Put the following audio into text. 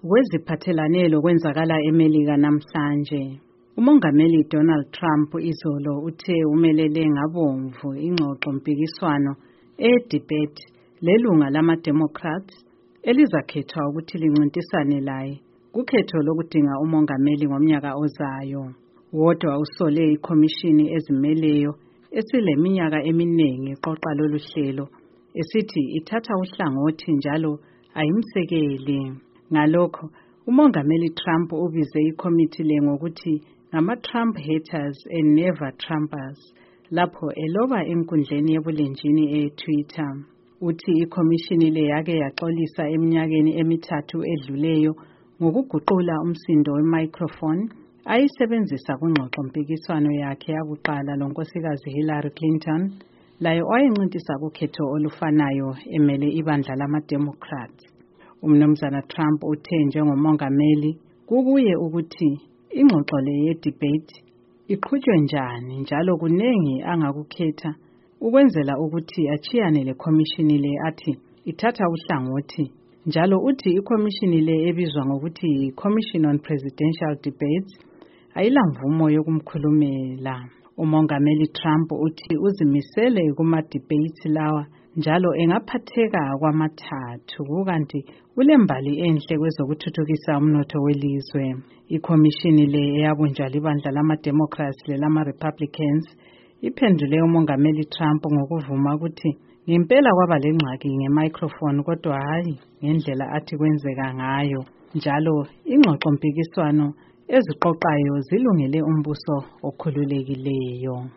Kweziphathelane lokwenzakala eMelika namhlanje, uMongameli Donald Trump izolo uthe umelele ngabomvu ingxoxo-mpikiswano e-debate lelunga lama-Democrats elizakhethwa ukuthi lincintisane laye kukhetho lokudinga umongameli ngomnyaka ozayo. Wodwa usole ikhomishini ezimeleyo esileminyaka eminingi iqoqa lolu hlelo esithi ithatha uhlangothi njalo ayimsekeli. Ngalokho, uMongameli Trump ubize ikhomithi le ngokuthi ngama-Trump haters and never Trumpers lapho eloba enkundleni yebulenjini e-Twitter. Uthi ikhomishini le yake yaxolisa eminyakeni emithathu edluleyo ngokuguqula umsindo we-microphone ayisebenzisa kungxoxo-mpikiswano yakhe yakuqala lonkosikazi Hillary Clinton, layo wayencintisa kukhetho olufanayo emele ibandla lama-Democrats. Umnumzana Trump uthe njengomongameli kukuye ukuthi ingxoxo le ye-debate iqhutshwe njani njalo kunengi angakukhetha ukwenzela ukuthi achiyane lekhomishini le athi ithatha uhlangothi, njalo uthi ikhomishini le ebizwa ngokuthi yi-Commission on Presidential Debates ayilamvumo yokumkhulumela. Umongameli Trump uthi uzimisele kuma-debates lawa njalo engaphatheka kwamathathu kukanti ulembali enhle kwezokuthuthukisa umnotho welizwe. Ikhomishini le eyabunjwa libandla lama-Democrats lelama-Republicans iphendule umongameli Trump ngokuvuma ukuthi ngempela kwaba lengxaki nge-microphone kodwa hayi ngendlela athi kwenzeka ngayo, njalo ingxoxo-mpikiswano eziqoqayo zilungele umbuso okhululekileyo.